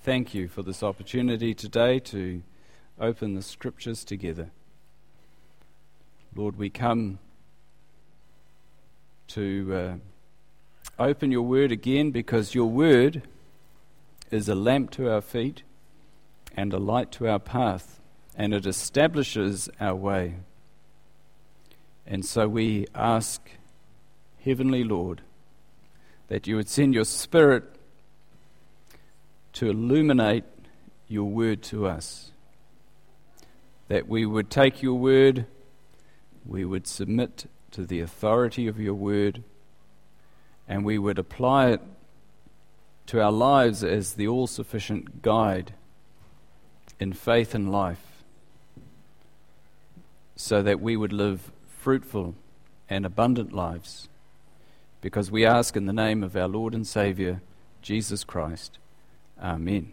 thank you for this opportunity today to open the Scriptures together. Lord, we come to open your word again because your word is a lamp to our feet and a light to our path, and it establishes our way. And so we ask, Heavenly Lord, that you would send your Spirit to illuminate your word to us, that we would take your word, we would submit to the authority of your word, and we would apply it to our lives as the all-sufficient guide in faith and life, so that we would live fruitful and abundant lives, because we ask in the name of our Lord and Saviour, Jesus Christ. Amen.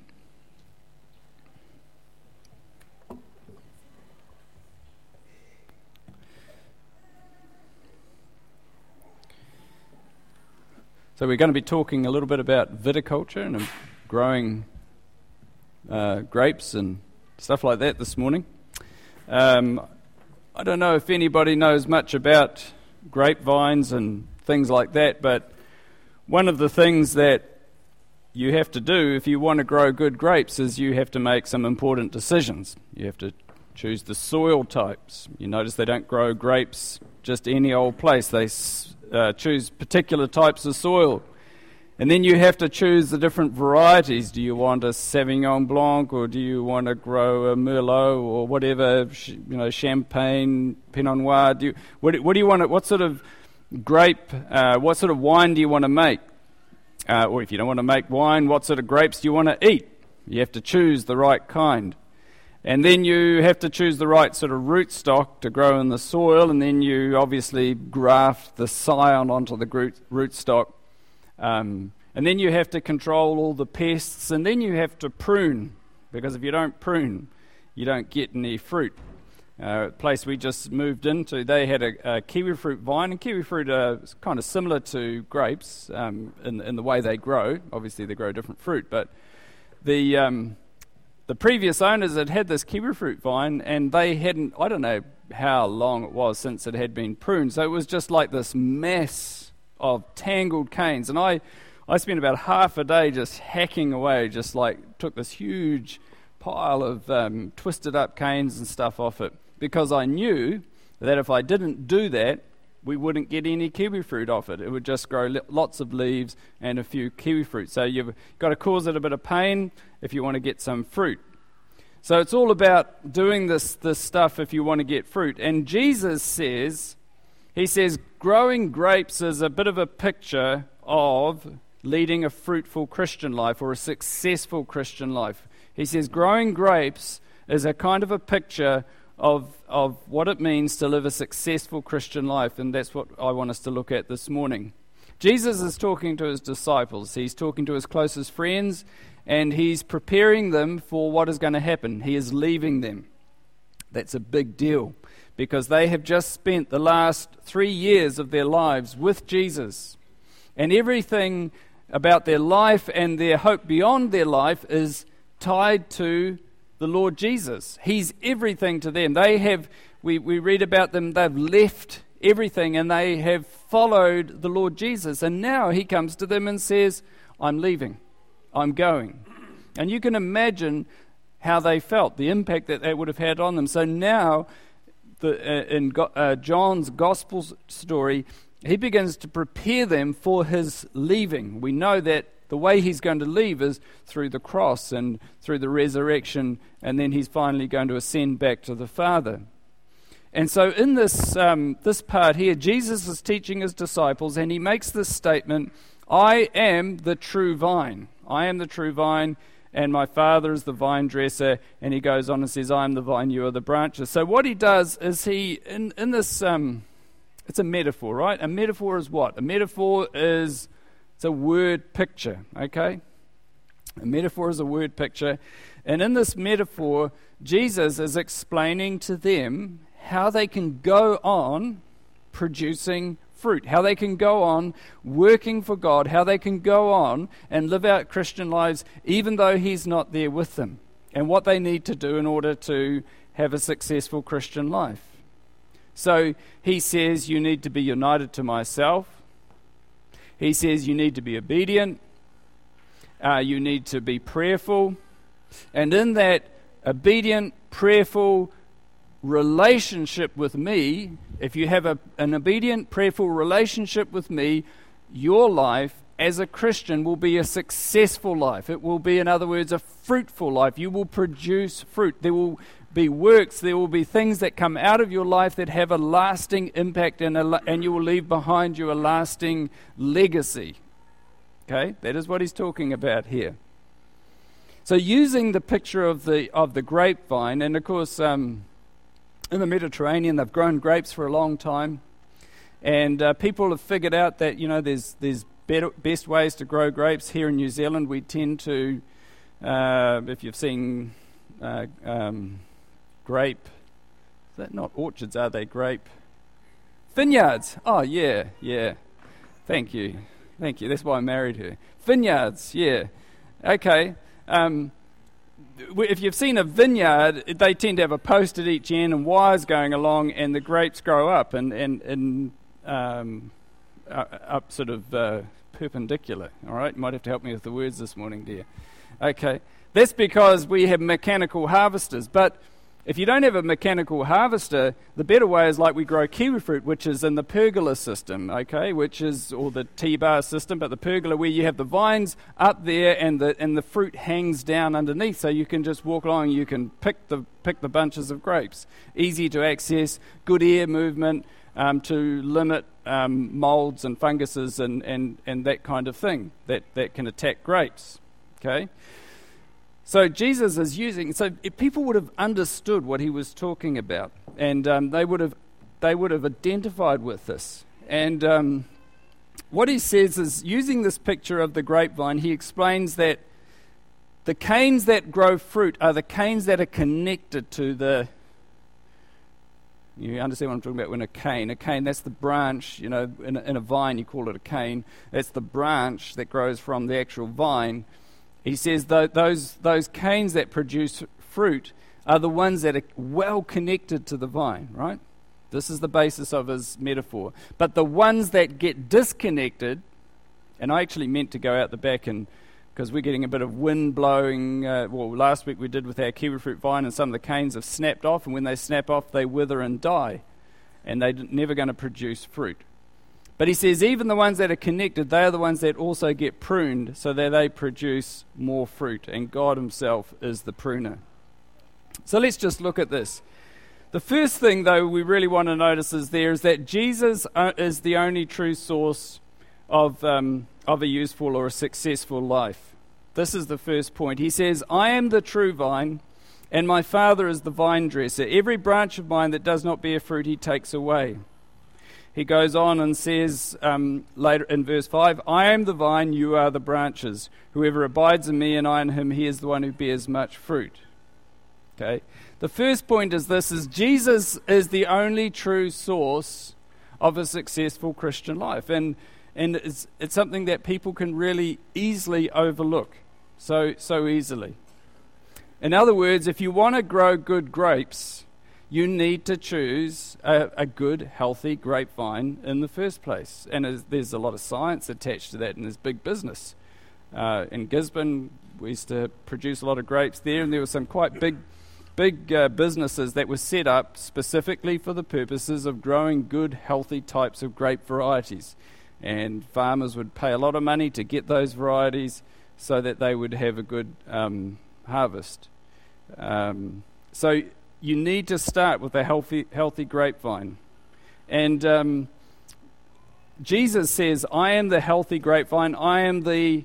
So we're going to be talking a little bit about viticulture and growing grapes and stuff like that this morning. I don't know if anybody knows much about grapevines and things like that, but one of the things that you have to do if you want to grow good grapes is you have to make some important decisions. You have to choose the soil types. You notice they don't grow grapes just any old place. They choose particular types of soil. And then you have to choose the different varieties. Do you want a Sauvignon Blanc, or do you want to grow a Merlot, or whatever, Champagne, Pinot Noir? What do you want? What sort of grape, what sort of wine do you want to make? Or if you don't want to make wine, what sort of grapes do you want to eat? You have to choose the right kind. And then you have to choose the right sort of rootstock to grow in the soil, and then you obviously graft the scion onto the rootstock. And then you have to control all the pests, and then you have to prune, because if you don't prune, you don't get any fruit. A place we just moved into, they had a kiwi fruit vine, and kiwi fruit is kind of similar to grapes in the way they grow. Obviously, they grow different fruit, but the previous owners had this kiwi fruit vine, and they hadn't, I don't know how long it was since it had been pruned, so it was just like this mass of tangled canes, and I spent about half a day just hacking away, just like took this huge pile of twisted up canes and stuff off it, because I knew that if I didn't do that, we wouldn't get any kiwi fruit off it. It would just grow lots of leaves and a few kiwi fruit. So you've got to cause it a bit of pain if you want to get some fruit. So it's all about doing this stuff if you want to get fruit. And Jesus says, he says, growing grapes is a bit of a picture of leading a fruitful Christian life or a successful Christian life. He says growing grapes is a kind of a picture of what it means to live a successful Christian life, and that's what I want us to look at this morning. Jesus is talking to his disciples. He's talking to his closest friends, and he's preparing them for what is going to happen. He is leaving them. That's a big deal, because they have just spent the last 3 years of their lives with Jesus, and everything about their life and their hope beyond their life is tied to the Lord Jesus. He's everything to them. We read about them, they've left everything and they have followed the Lord Jesus. And now he comes to them and says, I'm leaving, I'm going. And you can imagine how they felt, the impact that would have had on them. So now, in John's gospel story, he begins to prepare them for his leaving. We know that the way he's going to leave is through the cross and through the resurrection, and then he's finally going to ascend back to the Father. And so in this part here, Jesus is teaching his disciples, and he makes this statement, I am the true vine. I am the true vine, and my Father is the vine dresser. And he goes on and says, I am the vine, you are the branches. So what he does is in this, it's a metaphor, right? A metaphor is what? A metaphor is... it's a word picture, okay? A metaphor is a word picture. And in this metaphor, Jesus is explaining to them how they can go on producing fruit, how they can go on working for God, how they can go on and live out Christian lives even though He's not there with them, and what they need to do in order to have a successful Christian life. So he says you need to be united to myself. He says you need to be obedient. You need to be prayerful. And in that obedient, prayerful relationship with me, if you have an obedient, prayerful relationship with me, your life as a Christian will be a successful life. It will be, in other words, a fruitful life. You will produce fruit. There will be works, there will be things that come out of your life that have a lasting impact, and you will leave behind you a lasting legacy. Okay, that is what he's talking about here. So using the picture of the grapevine, and of course in the Mediterranean they've grown grapes for a long time, and people have figured out that there's best ways to grow grapes. Here in New Zealand we tend to, if you've seen grape, is that not orchards, are they? Grape vineyards. Oh yeah. Thank you. That's why I married her. Vineyards, yeah. Okay. If you've seen a vineyard, they tend to have a post at each end and wires going along, and the grapes grow up and up sort of perpendicular. All right, you might have to help me with the words this morning, dear. Okay, that's because we have mechanical harvesters. But if you don't have a mechanical harvester, the better way is like we grow kiwi fruit, which is in the pergola system, okay, or the T-bar system, but the pergola where you have the vines up there and the fruit hangs down underneath, so you can just walk along and you can pick the bunches of grapes. Easy to access, good air movement to limit molds and funguses and that kind of thing that can attack grapes, okay. So Jesus is so if people would have understood what he was talking about, and they would have identified with this. And what he says is, using this picture of the grapevine, he explains that the canes that grow fruit are the canes that are connected to the. You understand what I'm talking about when a cane, that's the branch, in a vine you call it a cane. That's the branch that grows from the actual vine. He says those canes that produce fruit are the ones that are well connected to the vine, right? This is the basis of his metaphor. But the ones that get disconnected, and I actually meant to go out the back because we're getting a bit of wind blowing. Last week we did with our kiwi fruit vine, and some of the canes have snapped off, and when they snap off, they wither and die, and they're never going to produce fruit. But he says even the ones that are connected, they are the ones that also get pruned so that they produce more fruit. And God himself is the pruner. So let's just look at this. The first thing, though, we really want to notice is that Jesus is the only true source of a useful or a successful life. This is the first point. He says, I am the true vine, and my Father is the vine dresser. Every branch of mine that does not bear fruit, he takes away. He goes on and says later in verse 5, I am the vine, you are the branches. Whoever abides in me and I in him, he is the one who bears much fruit. Okay. The first point is Jesus is the only true source of a successful Christian life. And it's something that people can really easily overlook. So easily. In other words, if you want to grow good grapes, you need to choose a good, healthy grapevine in the first place. And there's a lot of science attached to that, and there's big business. In Gisborne, we used to produce a lot of grapes there, and there were some quite big businesses that were set up specifically for the purposes of growing good, healthy types of grape varieties. And farmers would pay a lot of money to get those varieties so that they would have a good harvest. So you need to start with a healthy grapevine. And Jesus says, I am the healthy grapevine. I am the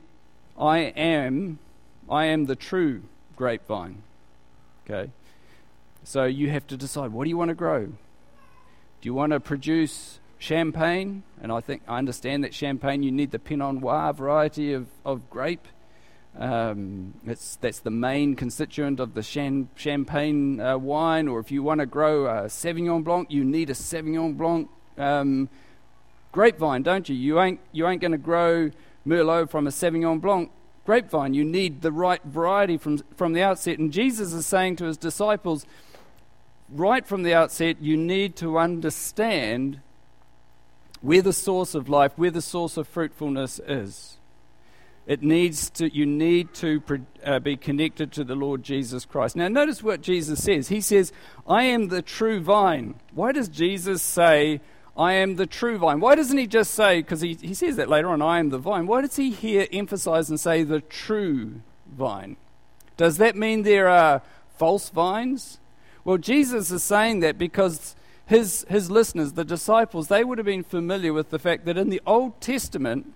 true grapevine. Okay? So you have to decide, what do you want to grow? Do you want to produce champagne? And I understand that champagne, you need the Pinot Noir variety of grape. That's the main constituent of the champagne wine. Or if you want to grow a Sauvignon Blanc, you need a Sauvignon Blanc grapevine, don't you? You ain't going to grow Merlot from a Sauvignon Blanc grapevine. You need the right variety from the outset. And Jesus is saying to his disciples, right from the outset, you need to understand where the source of life, where the source of fruitfulness is. You need to be connected to the Lord Jesus Christ. Now notice what Jesus says. He says, I am the true vine. Why does Jesus say, I am the true vine? Why doesn't he just say, because he says that later on, I am the vine. Why does he here emphasize and say the true vine? Does that mean there are false vines? Well, Jesus is saying that because his listeners, the disciples, they would have been familiar with the fact that in the Old Testament,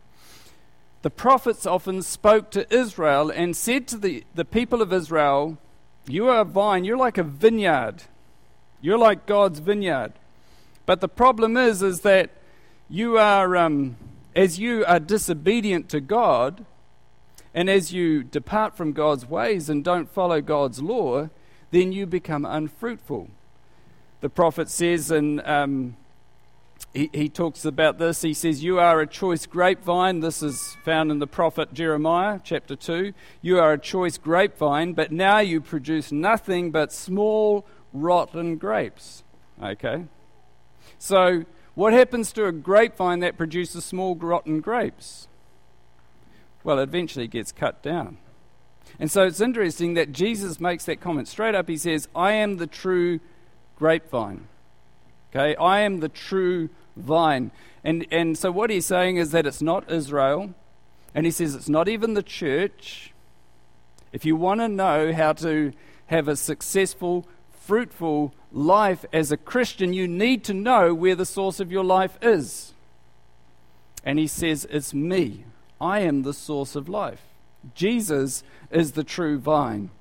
the prophets often spoke to Israel and said to the people of Israel, you are a vine, you're like a vineyard. You're like God's vineyard. But the problem is that you are, as you are disobedient to God, and as you depart from God's ways and don't follow God's law, then you become unfruitful. The prophet says, and he talks about this, he says, you are a choice grapevine. This is found in the prophet Jeremiah, chapter 2. You are a choice grapevine, but now you produce nothing but small, rotten grapes. Okay? So, what happens to a grapevine that produces small, rotten grapes? Well, it eventually gets cut down. And so it's interesting that Jesus makes that comment straight up. He says, I am the true grapevine. Okay, I am the true vine. And so what he's saying is that it's not Israel, and he says it's not even the church. If you want to know how to have a successful, fruitful life as a Christian, you need to know where the source of your life is. And he says, it's me. I am the source of life. Jesus is the true vine.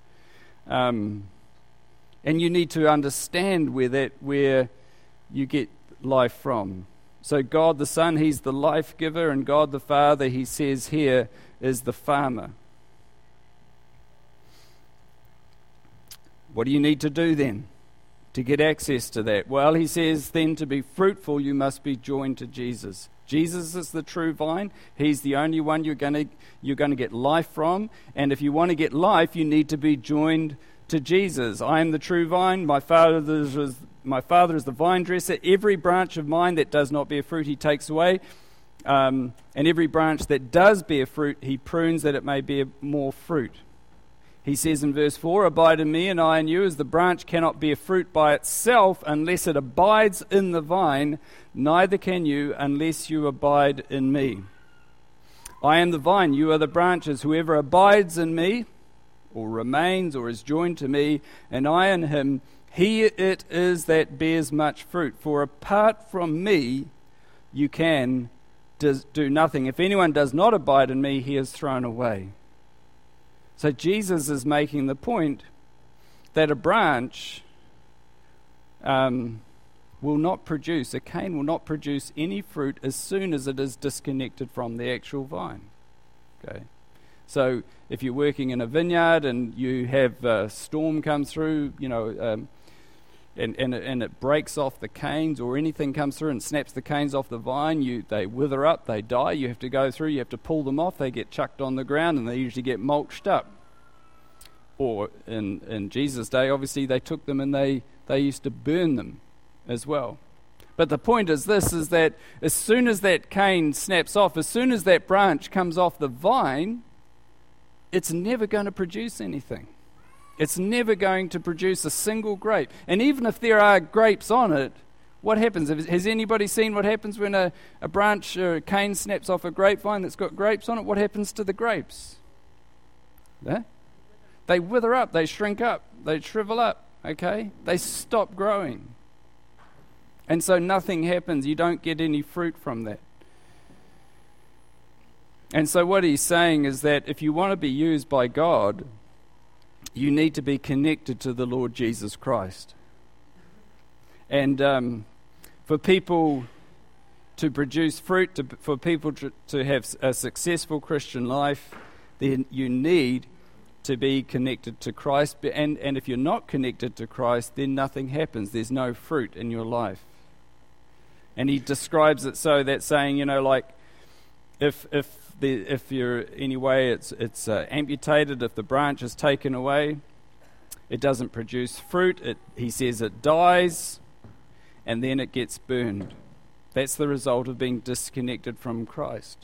And you need to understand where you get life from. So God the Son, he's the life giver, and God the Father, he says here, is the farmer. What do you need to do then to get access to that? Well, he says then to be fruitful, you must be joined to Jesus. Jesus is the true vine. He's the only one you're going to get life from. And if you want to get life, you need to be joined to Jesus. I am the true vine. My Father is the vine dresser. Every branch of mine that does not bear fruit, he takes away. And every branch that does bear fruit, he prunes that it may bear more fruit. He says in verse 4, abide in me and I in you, as the branch cannot bear fruit by itself unless it abides in the vine, neither can you unless you abide in me. I am the vine, you are the branches. Whoever abides in me, or remains, or is joined to me, and I in him, he it is that bears much fruit. For apart from me, you can do nothing. If anyone does not abide in me, he is thrown away. So Jesus is making the point that a branch will not produce, a cane will not produce any fruit as soon as it is disconnected from the actual vine. Okay. So if you're working in a vineyard and you have a storm come through, and it breaks off the canes, or anything comes through and snaps the canes off the vine, they wither up, they die, you have to go through, you have to pull them off, they get chucked on the ground, and they usually get mulched up. Or in Jesus' day, obviously they took them and they used to burn them as well. But the point is this, is that as soon as that cane snaps off, as soon as that branch comes off the vine, it's never going to produce anything. It's never going to produce a single grape. And even if there are grapes on it, what happens? Has anybody seen what happens when a branch or a cane snaps off a grapevine that's got grapes on it? What happens to the grapes? They wither up, they shrink up, they shrivel up, okay? They stop growing. And so nothing happens. You don't get any fruit from that. And so what he's saying is that if you want to be used by God, you need to be connected to the Lord Jesus Christ. And for people to produce fruit, for people to have a successful Christian life, then you need to be connected to Christ. And if you're not connected to Christ, then nothing happens. There's no fruit in your life. And he describes it so that saying, like if you're anyway it's amputated, if the branch is taken away, it doesn't produce fruit. He says it dies, and then it gets burned. That's the result of being disconnected from Christ.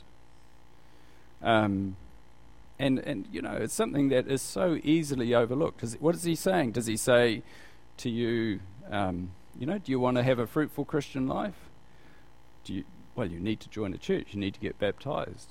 And it's something that is so easily overlooked. What is he saying? Does he say to you, do you want to have a fruitful Christian life? You need to join a church. You need to get baptized.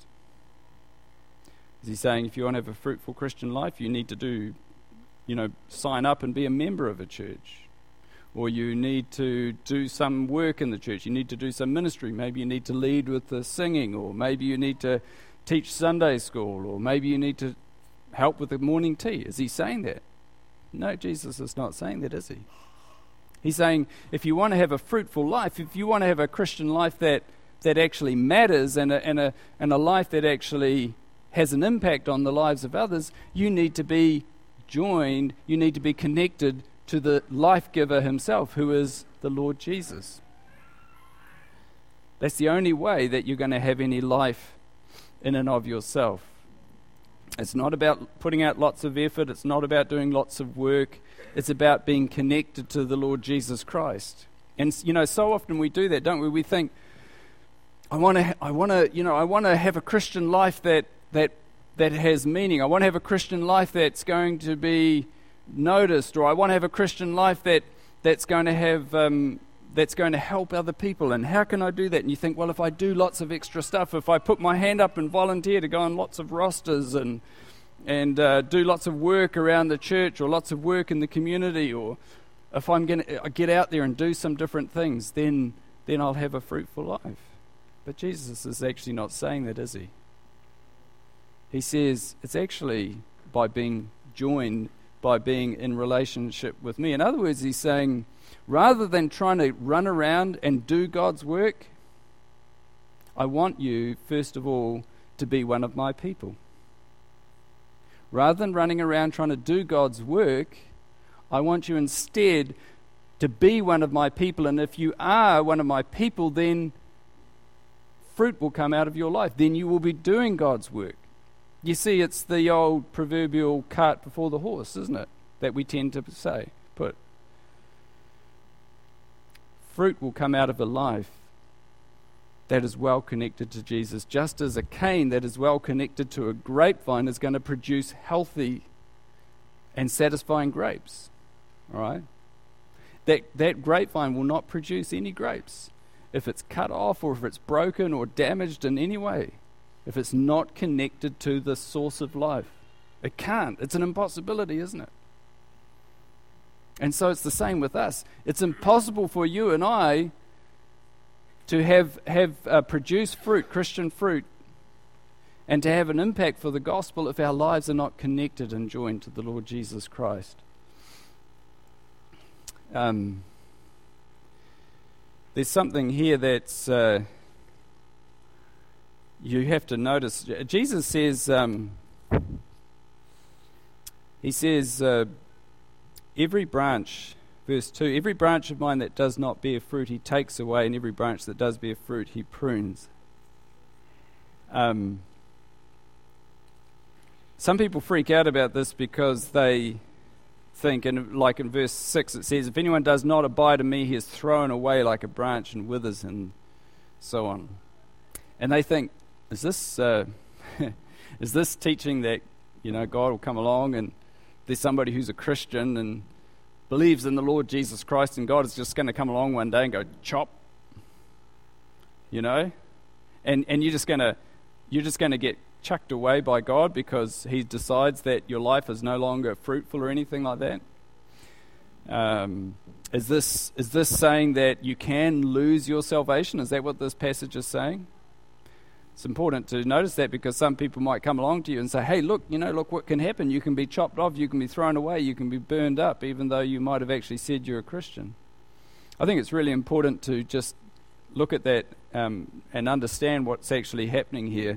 Is he saying if you want to have a fruitful Christian life, you need to do, sign up and be a member of a church? Or you need to do some work in the church. You need to do some ministry. Maybe you need to lead with the singing, or maybe you need to teach Sunday school, or maybe you need to help with the morning tea. Is he saying that? No, Jesus is not saying that, is he? He's saying if you want to have a fruitful life, if you want to have a Christian life that actually matters, and a life that actually has an impact on the lives of others, you need to be joined, you need to be connected to the life giver himself, who is the Lord Jesus. That's the only way that you're going to have any life in and of yourself. It's not about putting out lots of effort. It's not about doing lots of work. It's about being connected to the Lord Jesus Christ. And so often we do that, don't we? We think, I want to have a Christian life that has meaning. I want to have a Christian life that's going to be noticed, or I want to have a Christian life that's going to have that's going to help other people. And how can I do that? And you think, well, if I do lots of extra stuff, if I put my hand up and volunteer to go on lots of rosters and do lots of work around the church, or lots of work in the community, or if I'm going to get out there and do some different things, then I'll have a fruitful life. But Jesus is actually not saying that, is he? He says it's actually by being joined, by being in relationship with me. In other words, he's saying, rather than trying to run around and do God's work, I want you, first of all, to be one of my people. Rather than running around trying to do God's work, I want you instead to be one of my people. And if you are one of my people, then fruit will come out of your life. Then you will be doing God's work. You see, it's the old proverbial cart before the horse, isn't it? That we tend to put. Fruit will come out of a life that is well connected to Jesus, just as a cane that is well connected to a grapevine is going to produce healthy and satisfying grapes. All right? That grapevine will not produce any grapes if it's cut off, or if it's broken or damaged in any way. If it's not connected to the source of life. It can't. It's an impossibility, isn't it? And so it's the same with us. It's impossible for you and I to have produce fruit, Christian fruit, and to have an impact for the gospel if our lives are not connected and joined to the Lord Jesus Christ. There's something here that's you have to notice. Jesus says, he says, every branch, verse 2, every branch of mine that does not bear fruit he takes away, and every branch that does bear fruit he prunes. Some people freak out about this because they think, and like in verse 6 it says, if anyone does not abide in me, he is thrown away like a branch and withers, and so on. And they think, is this teaching that God will come along and there's somebody who's a Christian and believes in the Lord Jesus Christ, and God is just going to come along one day and go chop, and you're just going to get chucked away by God because he decides that your life is no longer fruitful or anything like that? Is this saying that you can lose your salvation? Is that what this passage is saying? It's important to notice that, because some people might come along to you and say, hey, look what can happen. You can be chopped off, you can be thrown away, you can be burned up, even though you might have actually said you're a Christian. I think it's really important to just look at that and understand what's actually happening here.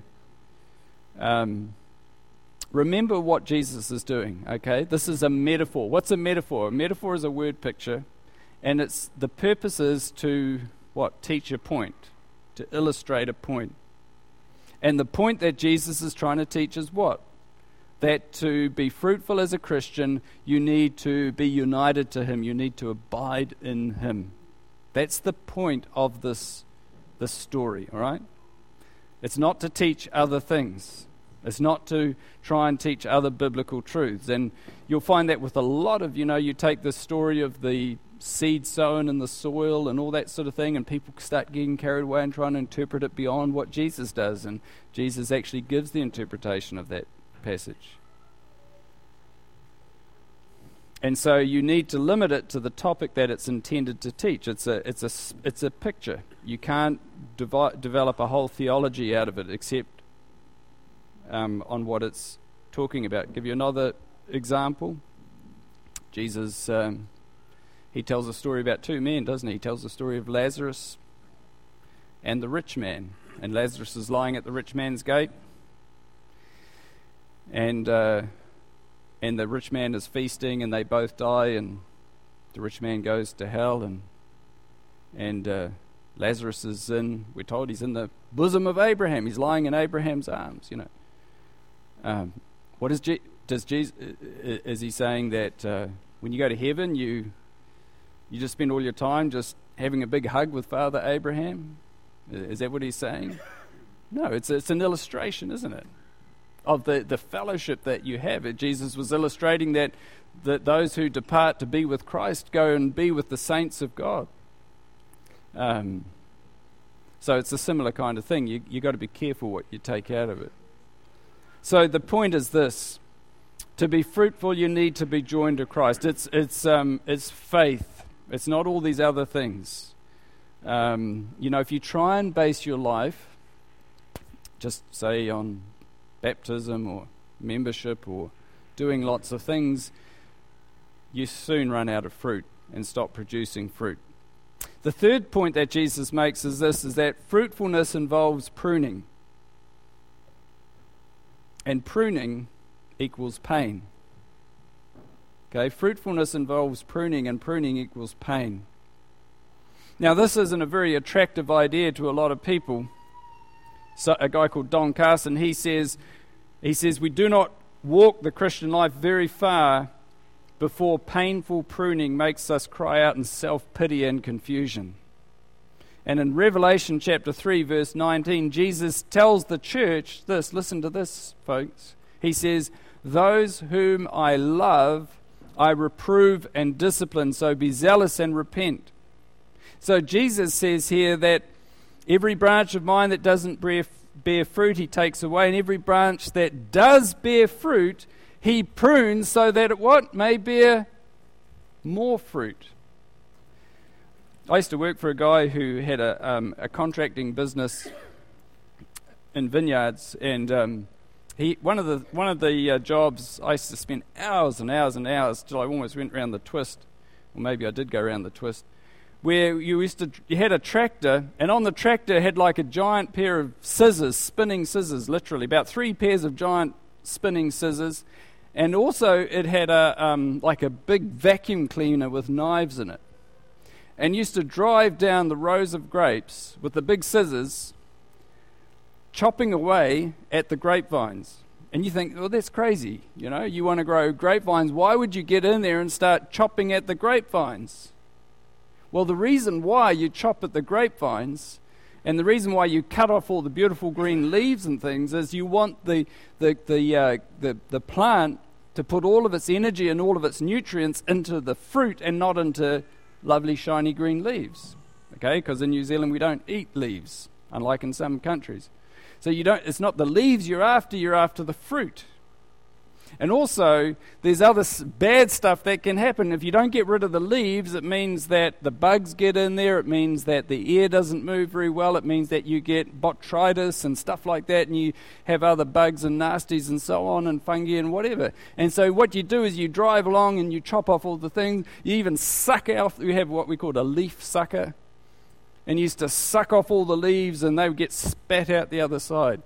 Remember what Jesus is doing, okay? This is a metaphor. What's a metaphor? A metaphor is a word picture, and the purpose is to what? Teach a point, to illustrate a point. And the point that Jesus is trying to teach is what? That to be fruitful as a Christian, you need to be united to Him. You need to abide in Him. That's the point of this story, all right? It's not to teach other things. It's not to try and teach other biblical truths. And you'll find that with a lot of, you take the story of the seed sown in the soil and all that sort of thing, and people start getting carried away and trying to interpret it beyond what Jesus does. And Jesus actually gives the interpretation of that passage. And so you need to limit it to the topic that it's intended to teach. It's a picture. You can't develop a whole theology out of it except on what it's talking about. Give you another example. Jesus, he tells a story about two men, doesn't he? He tells the story of Lazarus and the rich man. And Lazarus is lying at the rich man's gate. And the rich man is feasting, and they both die, and the rich man goes to hell, and Lazarus is we're told he's in the bosom of Abraham. He's lying in Abraham's arms, What is Jesus? Is he saying that when you go to heaven, you just spend all your time just having a big hug with Father Abraham? Is that what he's saying? No, it's an illustration, isn't it, of the fellowship that you have. Jesus was illustrating that those who depart to be with Christ go and be with the saints of God. So it's a similar kind of thing. You got to be careful what you take out of it. So the point is this: to be fruitful, you need to be joined to Christ. It's faith. It's not all these other things. If you try and base your life, just say on baptism or membership or doing lots of things, you soon run out of fruit and stop producing fruit. The third point that Jesus makes is that fruitfulness involves pruning. And pruning equals pain. Okay, fruitfulness involves pruning, and pruning equals pain. Now, this isn't a very attractive idea to a lot of people. So a guy called Don Carson, he says we do not walk the Christian life very far before painful pruning makes us cry out in self-pity and confusion. And in Revelation chapter 3, verse 19, Jesus tells the church this. Listen to this, folks. He says, "Those whom I love, I reprove and discipline, so be zealous and repent." So Jesus says here that every branch of mine that doesn't bear fruit, He takes away, and every branch that does bear fruit, He prunes so that it may bear more fruit. I used to work for a guy who had a contracting business in vineyards, and one of the jobs I used to spend hours and hours and hours till I almost went round the twist, or maybe I did go round the twist, where you had a tractor, and on the tractor had like a giant pair of scissors, spinning scissors, literally about 3 pairs of giant spinning scissors, and also it had like a big vacuum cleaner with knives in it, and used to drive down the rows of grapes with the big scissors, chopping away at the grapevines. And you think, well, that's crazy. You want to grow grapevines. Why would you get in there and start chopping at the grapevines? Well, the reason why you chop at the grapevines, and the reason why you cut off all the beautiful green leaves and things, is you want the plant to put all of its energy and all of its nutrients into the fruit and not into lovely shiny green leaves. Okay, because in New Zealand we don't eat leaves, unlike in some countries. So it's not the leaves you're after the fruit. And also, there's other bad stuff that can happen. If you don't get rid of the leaves, it means that the bugs get in there. It means that the air doesn't move very well. It means that you get botrytis and stuff like that, and you have other bugs and nasties and so on, and fungi and whatever. And so what you do is you drive along and you chop off all the things. You even suck out. We have what we call a leaf sucker. And you used to suck off all the leaves, and they would get spat out the other side.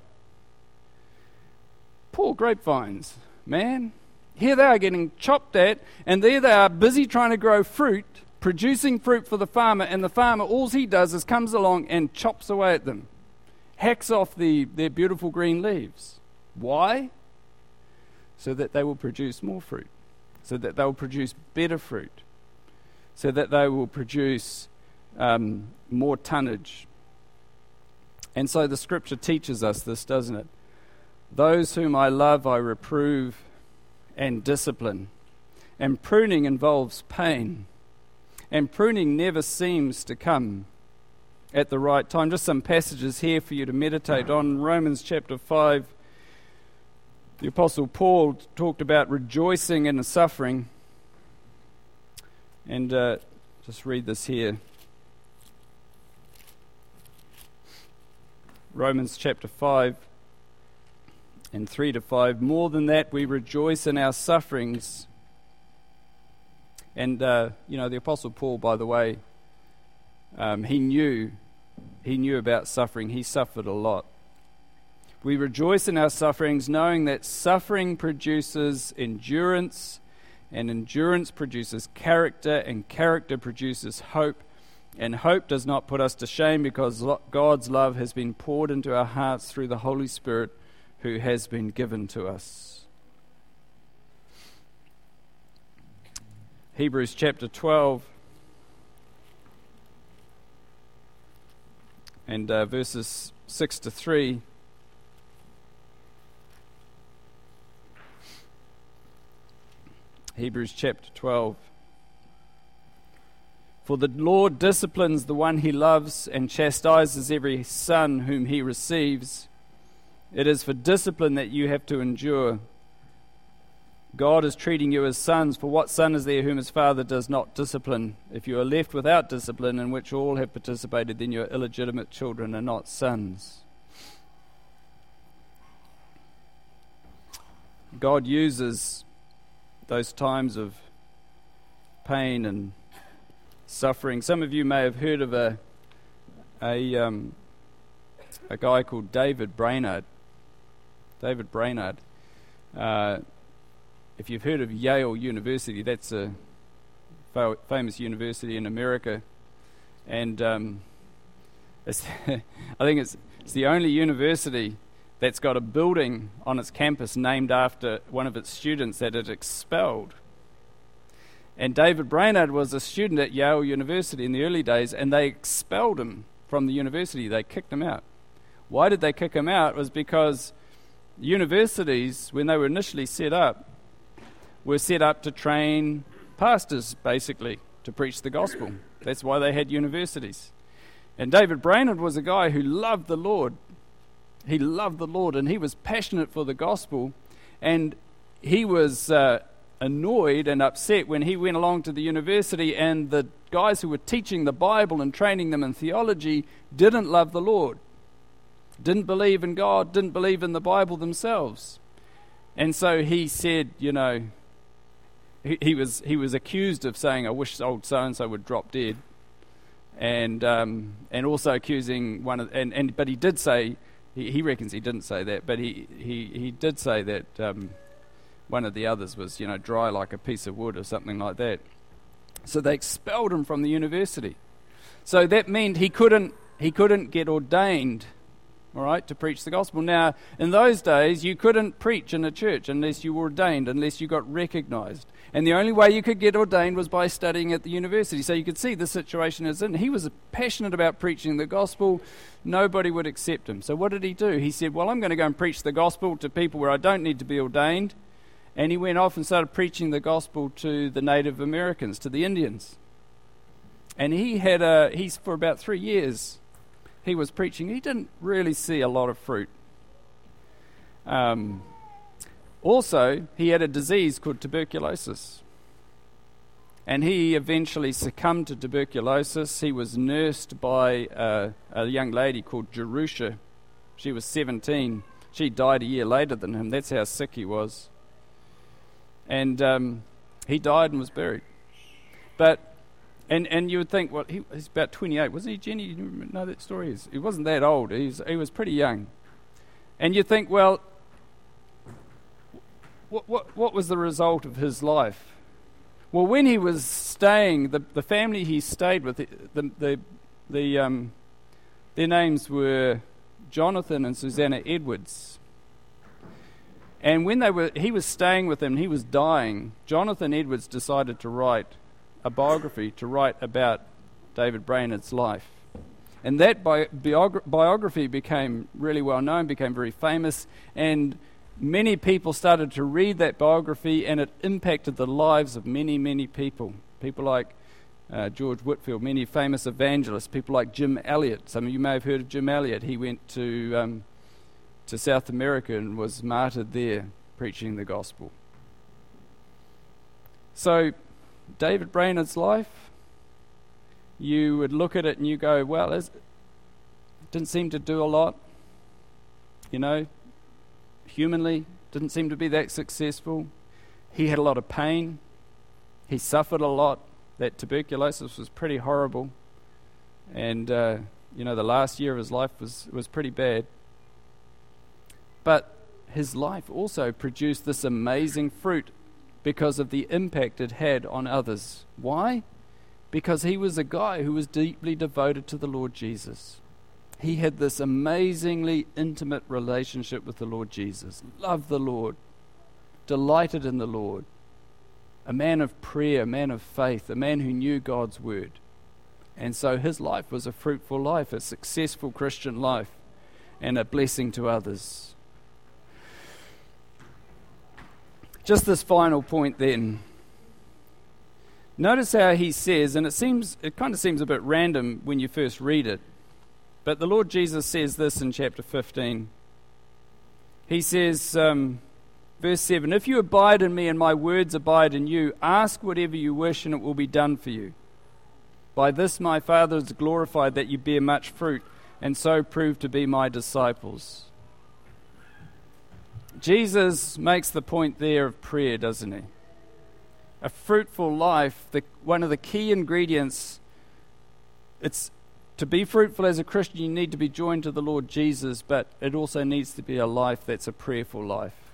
Poor grapevines. Man, here they are getting chopped at, and there they are busy trying to grow fruit, producing fruit for the farmer, and the farmer, all he does is comes along and chops away at them, hacks off their beautiful green leaves. Why? So that they will produce more fruit, so that they will produce better fruit, so that they will produce more tonnage. And so the scripture teaches us this, doesn't it? Those whom I love, I reprove and discipline. And pruning involves pain. And pruning never seems to come at the right time. Just some passages here for you to meditate on. Romans chapter 5, the Apostle Paul talked about rejoicing in the suffering. And just read this here. Romans chapter 5 and 3-5. More than that, we rejoice in our sufferings. And, the Apostle Paul, by the way, he knew about suffering. He suffered a lot. We rejoice in our sufferings, knowing that suffering produces endurance, and endurance produces character, and character produces hope. And hope does not put us to shame, because God's love has been poured into our hearts through the Holy Spirit who has been given to us. Hebrews chapter 12 and verses 6-3. Hebrews chapter 12. For the Lord disciplines the one he loves and chastises every son whom he receives. It is for discipline that you have to endure. God is treating you as sons, for what son is there whom his father does not discipline? If you are left without discipline, in which all have participated, then you are illegitimate children and not sons. God uses those times of pain and suffering. Some of you may have heard of a guy called David Brainerd. David Brainerd. If you've heard of Yale University, that's a famous university in America, and I think it's the only university that's got a building on its campus named after one of its students that it expelled. And David Brainerd was a student at Yale University in the early days, and they expelled him from the university. They kicked him out. Why did they kick him out? It was because universities, when they were initially set up, were set up to train pastors, basically, to preach the gospel. That's why they had universities. And David Brainerd was a guy who loved the Lord. He loved the Lord, and he was passionate for the gospel, and he was annoyed and upset when he went along to the university and the guys who were teaching the Bible and training them in theology didn't love the Lord, didn't believe in God, didn't believe in the Bible themselves. And so he said, he was accused of saying, I wish old so-and-so would drop dead, and also accusing but he did say, he reckons he didn't say that, but he did say that one of the others was, dry like a piece of wood or something like that. So they expelled him from the university. So that meant he couldn't get ordained, all right, to preach the gospel. Now, in those days, you couldn't preach in a church unless you were ordained, unless you got recognized. And the only way you could get ordained was by studying at the university. So you could see the situation is in. He was passionate about preaching the gospel. Nobody would accept him. So what did he do? He said, well, I'm going to go and preach the gospel to people where I don't need to be ordained. And he went off and started preaching the gospel to the Native Americans, to the Indians. And he's for about 3 years, he was preaching. He didn't really see a lot of fruit. Also, he had a disease called tuberculosis. And he eventually succumbed to tuberculosis. He was nursed by a young lady called Jerusha. She was 17. She died a year later than him. That's how sick he was. And he died and was buried. But and you would think, well, he's about 28, wasn't he, Jenny? You know that story? He wasn't that old. He was pretty young. And you think, well, what was the result of his life? Well, when he was staying, the family he stayed with, their names were Jonathan and Susanna Edwards. And when he was staying with them, he was dying, Jonathan Edwards decided to write a biography, to write about David Brainerd's life. And that biography became really well known, became very famous, and many people started to read that biography, and it impacted the lives of many, many people. People like George Whitefield, many famous evangelists, people like Jim Elliot. Some of you may have heard of Jim Elliot. He went to South America and was martyred there, preaching the gospel. So, David Brainerd's life, you would look at it and you go, well, it didn't seem to do a lot. Humanly, didn't seem to be that successful. He had a lot of pain. He suffered a lot. That tuberculosis was pretty horrible. And, the last year of his life was pretty bad. But his life also produced this amazing fruit because of the impact it had on others. Why? Because he was a guy who was deeply devoted to the Lord Jesus. He had this amazingly intimate relationship with the Lord Jesus, loved the Lord, delighted in the Lord, a man of prayer, a man of faith, a man who knew God's word. And so his life was a fruitful life, a successful Christian life, and a blessing to others. Just this final point then. Notice how he says, and it kind of seems a bit random when you first read it, but the Lord Jesus says this in chapter 15. He says, verse 7, "If you abide in me and my words abide in you, ask whatever you wish and it will be done for you. By this my Father is glorified, that you bear much fruit, and so prove to be my disciples." Jesus makes the point there of prayer, doesn't he? A fruitful life, one of the key ingredients, it's to be fruitful as a Christian, you need to be joined to the Lord Jesus, but it also needs to be a life that's a prayerful life.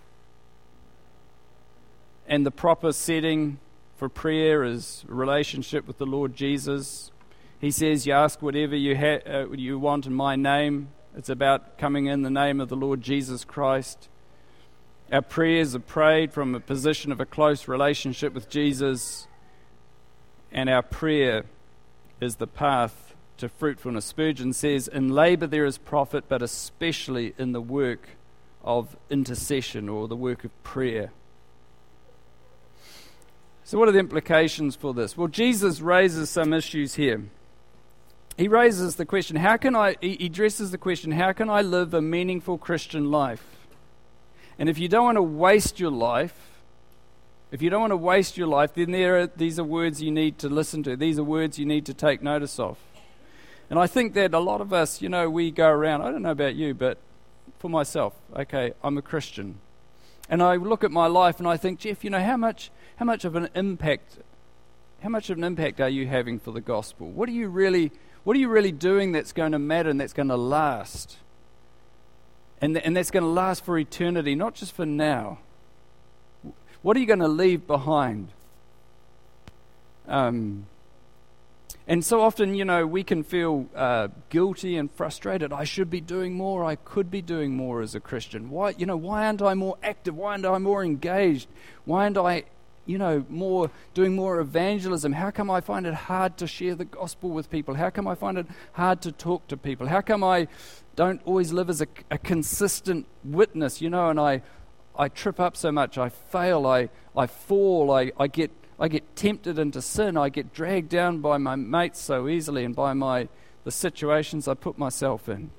And the proper setting for prayer is a relationship with the Lord Jesus. He says, you ask whatever you want in my name. It's about coming in the name of the Lord Jesus Christ. Our prayers are prayed from a position of a close relationship with Jesus, and our prayer is the path to fruitfulness. Spurgeon says, "In labour there is profit, but especially in the work of intercession, or the work of prayer." So what are the implications for this? Well, Jesus raises some issues here. He raises the question, he addresses the question, how can I live a meaningful Christian life? And if you don't want to waste your life, then these are words you need to listen to. These are words you need to take notice of. And I think that a lot of us, we go around, I don't know about you, but for myself, okay, I'm a Christian. And I look at my life and I think, Jeff, how much of an impact are you having for the gospel? What are you really doing that's going to matter and that's going to last? And that's going to last for eternity, not just for now. What are you going to leave behind? And so often, we can feel guilty and frustrated. I should be doing more. I could be doing more as a Christian. Why aren't I more active? Why aren't I more engaged? Why aren't I, doing more evangelism? How come I find it hard to share the gospel with people? How come I find it hard to talk to people? How come I don't always live as a consistent witness, and I trip up so much, I fail, I fall, I get tempted into sin, I get dragged down by my mates so easily and by the situations I put myself in.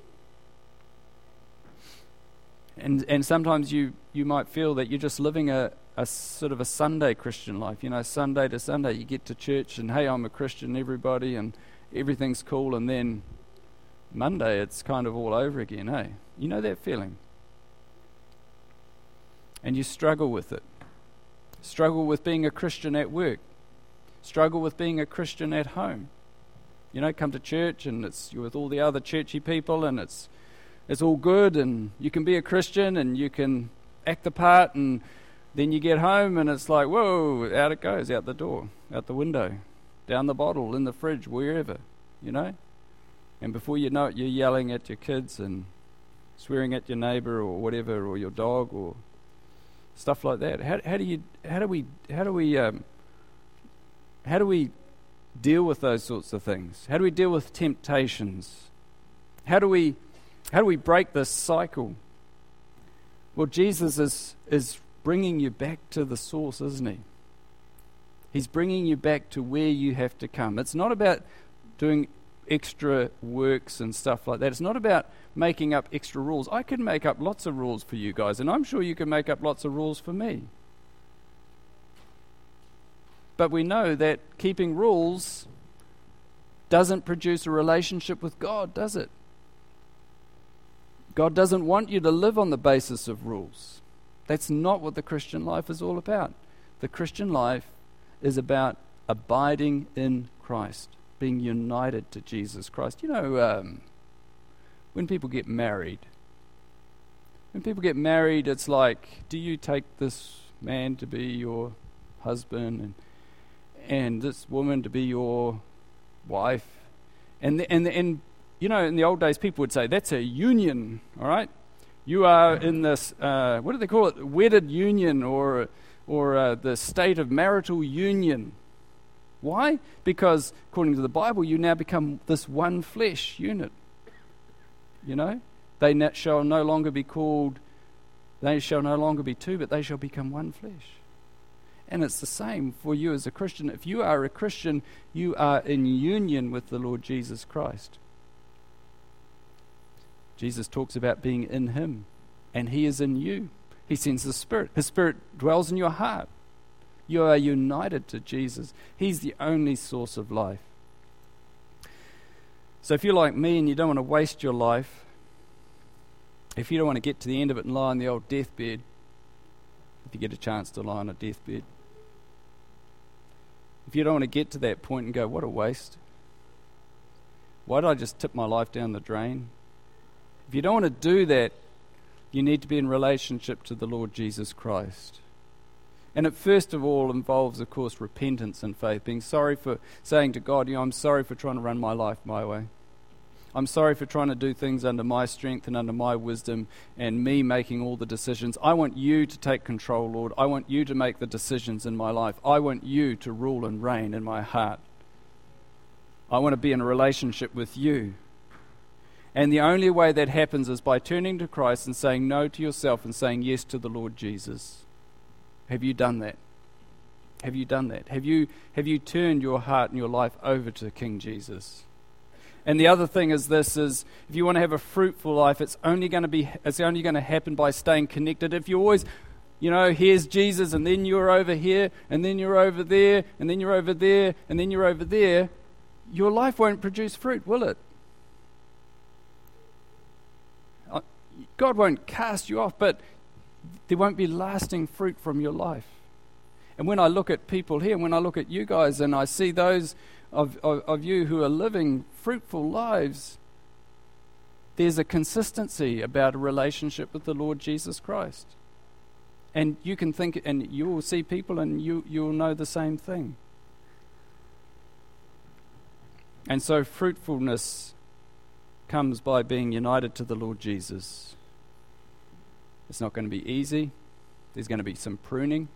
And sometimes you might feel that you're just living a sort of a Sunday Christian life, Sunday to Sunday you get to church and hey, I'm a Christian, everybody, and everything's cool, and then Monday it's kind of all over again, hey? You know that feeling? And you struggle with it. Struggle with being a Christian at work. Struggle with being a Christian at home. Come to church and you're with all the other churchy people and it's all good and you can be a Christian and you can act the part and then you get home and it's like, whoa, out it goes, out the door, out the window, down the bottle, in the fridge, wherever, you know. And before you know it, you're yelling at your kids and swearing at your neighbour or whatever, or your dog or stuff like that. How do we deal with those sorts of things? How do we deal with temptations? How do we break this cycle? Well, Jesus is bringing you back to the source, isn't he? He's bringing you back to where you have to come. It's not about doing extra works and stuff like that. It's not about making up extra rules. I could make up lots of rules for you guys, and I'm sure you can make up lots of rules for me. But we know that keeping rules doesn't produce a relationship with God, does it? God doesn't want you to live on the basis of rules. That's not what the Christian life is all about. The Christian life is about abiding in Christ, being united to Jesus Christ. You know, when people get married, it's like, do you take this man to be your husband and this woman to be your wife? And you know, in the old days, people would say, that's a union, all right? You are in this, what do they call it, wedded union or the state of marital union. Why? Because, according to the Bible, you now become this one flesh unit. You know? They shall no longer be two, but they shall become one flesh. And it's the same for you as a Christian. If you are a Christian, you are in union with the Lord Jesus Christ. Jesus talks about being in him, and he is in you. He sends the Spirit. His Spirit dwells in your heart. You are united to Jesus. He's the only source of life. So if you're like me and you don't want to waste your life, if you don't want to get to the end of it and lie on the old deathbed, if you get a chance to lie on a deathbed, if you don't want to get to that point and go, what a waste. Why did I just tip my life down the drain? If you don't want to do that, you need to be in relationship to the Lord Jesus Christ. And it first of all involves, of course, repentance and faith, being sorry for saying to God, I'm sorry for trying to run my life my way. I'm sorry for trying to do things under my strength and under my wisdom and me making all the decisions. I want you to take control, Lord. I want you to make the decisions in my life. I want you to rule and reign in my heart. I want to be in a relationship with you. And the only way that happens is by turning to Christ and saying no to yourself and saying yes to the Lord Jesus. Have you done that? Have you done that? Have you turned your heart and your life over to King Jesus? And the other thing is this, is if you want to have a fruitful life, it's only going to happen by staying connected. If you always, here's Jesus and then you're over here and then you're over there and then you're over there and then you're over there, your life won't produce fruit, will it? God won't cast you off, but there won't be lasting fruit from your life. And when I look at people here, when I look at you guys and I see those of you who are living fruitful lives, there's a consistency about a relationship with the Lord Jesus Christ. And you can think, and you will see people and you'll know the same thing. And so fruitfulness comes by being united to the Lord Jesus. It's not going to be easy. There's going to be some pruning.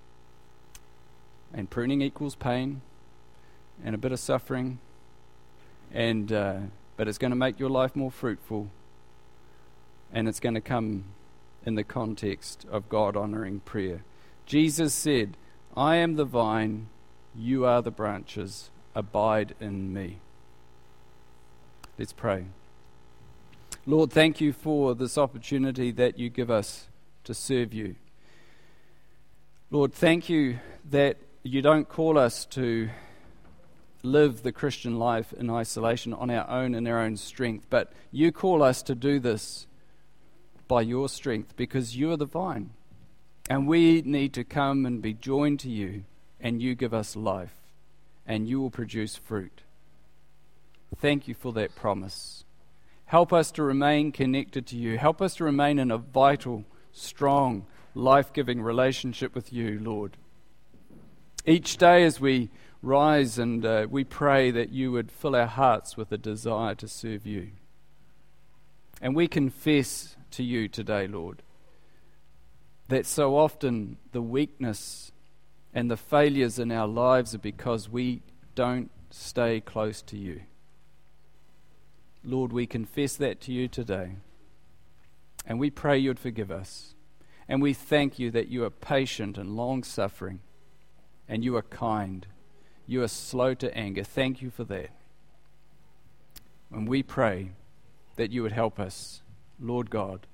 And pruning equals pain and a bit of suffering. And but it's going to make your life more fruitful. And it's going to come in the context of God-honoring prayer. Jesus said, I am the vine, you are the branches, abide in me. Let's pray. Lord, thank you for this opportunity that you give us to serve you. Lord, thank you that you don't call us to live the Christian life in isolation on our own in our own strength, but you call us to do this by your strength because you are the vine. And we need to come and be joined to you, and you give us life, and you will produce fruit. Thank you for that promise. Help us to remain connected to you. Help us to remain in a vital, strong life-giving relationship with you, Lord. Each day as we rise and we pray that you would fill our hearts with a desire to serve you. And we confess to you today, Lord, that so often the weakness and the failures in our lives are because we don't stay close to you. Lord, we confess that to you today. And we pray you'd forgive us. And we thank you that you are patient and long-suffering. And you are kind. You are slow to anger. Thank you for that. And we pray that you would help us, Lord God,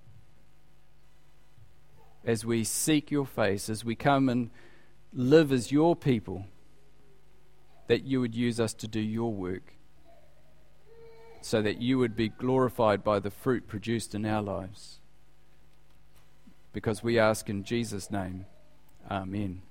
as we seek your face, as we come and live as your people, that you would use us to do your work, so that you would be glorified by the fruit produced in our lives. Because we ask in Jesus' name, amen.